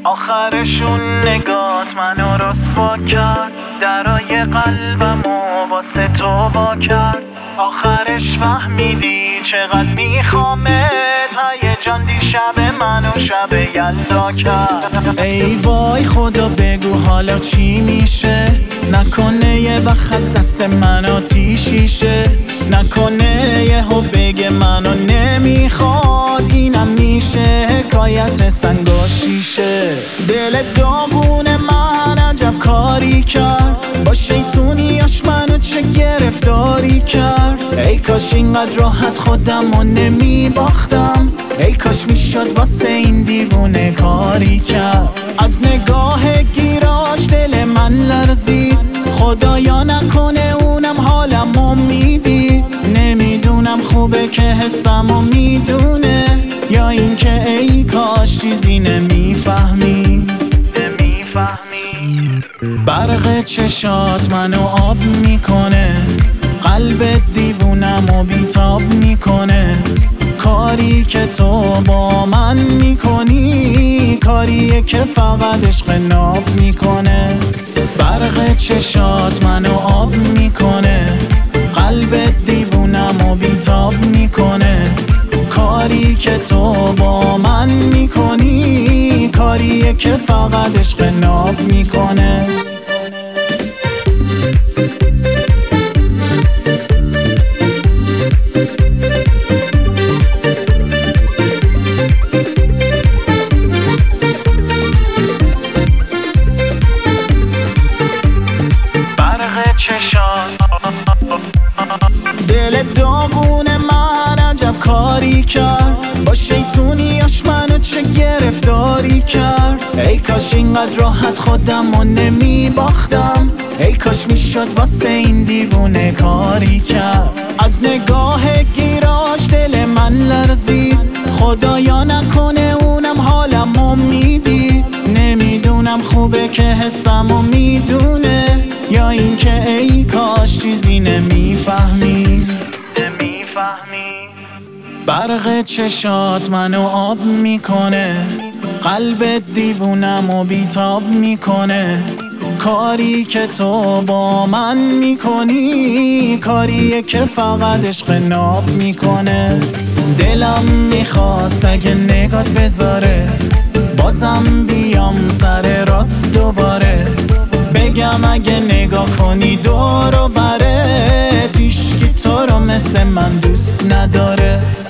آخرشون نگات منو رسوا کرد، درای قلبمو واسه تو وا کرد. آخرش فهمیدی چقدر میخوامت، هیجان دیشب منو شب یلدا کرد. ای وای خدا بگو حالا چی میشه، نکنه یه وقت از دست من آتیشیشه، نکنه یهو بگه منو نمیخواد، اینم میشه حکایت سنگاشیشه. دل داغون من عجب کاری کرد، با شیطونیاش منو چه گرفتاری کرد. ای کاش اینقدر راحت خودمو نمیباختم، ای کاش میشد واسه این دیوونه کاری کرد. از نگاه گیراش دل من لرزید، خدایا نکنه اونم حالمو میدید. نمیدونم خوبه که حسمو میدونه، یا اینکه ای کاش چیزی نمیفهمی. برق چشات منو آب میکنه، قلب دیوونمو بیتاب میکنه. کاری که تو با من میکنی، کاریه که فقط عشق ناب میکنه. برق چشات منو آب میکنه، قلب دیوونمو بیتاب میکنه. کاری که تو با من میکنی، کاریه که فقط عشق ناب میکنه. دل داغون من عجب کاری کرد، با شیطونیاش منو چه گرفتاری کرد. ای کاش اینقدر راحت خودمو نمیباختم، ای کاش میشد واسه این دیوونه کاری کرد. از نگاه گیراش دل من لرزید، خدایا نکنه اونم حالمو میدید. نمیدونم خوبه که حسمو میدونه، یا اینکه ای کاش چیزی نمیفهمی. برق چشات منو آب میکنه، قلب دیوونمو بیتاب میکنه. کاری که تو با من میکنی، کاریه که فقط عشق ناب میکنه. دلم میخواست اگه نگات بذاره، بازم بیام سر رات دوباره. بگم اگه نگاه کنی دور و برت، هیچکی تو رو مثل من دوست نداره.